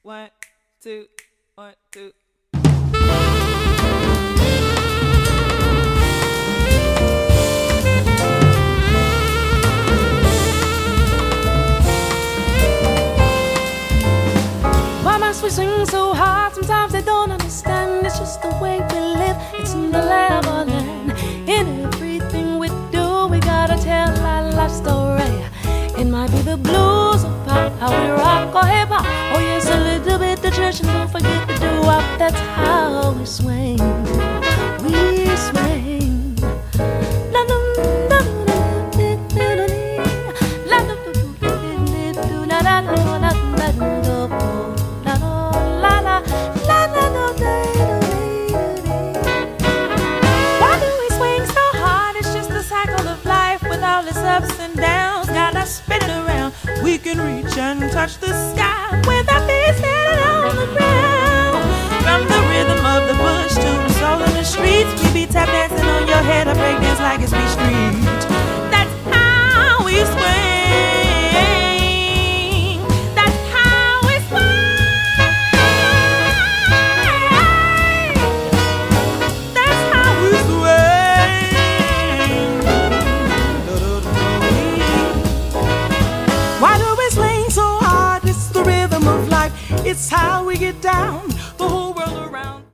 1, 2, 1, 2. Why must we swing so hard? Sometimes they don't understand. It's just the way we live. It's in the level and in everything we do. We gotta tell our life story. It might be the blues or pop, how we rock or hip hop. Oh yes, a little bit the church, and don't forget the doo-wop. That's how we swing. We swing. Why do we swing so hard? It's just the cycle of life with all its ups and downs. Gotta spin it around. We can reach and touch the sky with our feet standing on the ground. From the rhythm of the bush to the soul in the streets, we be tap dancing on your head. I break dance like it's Beach Street.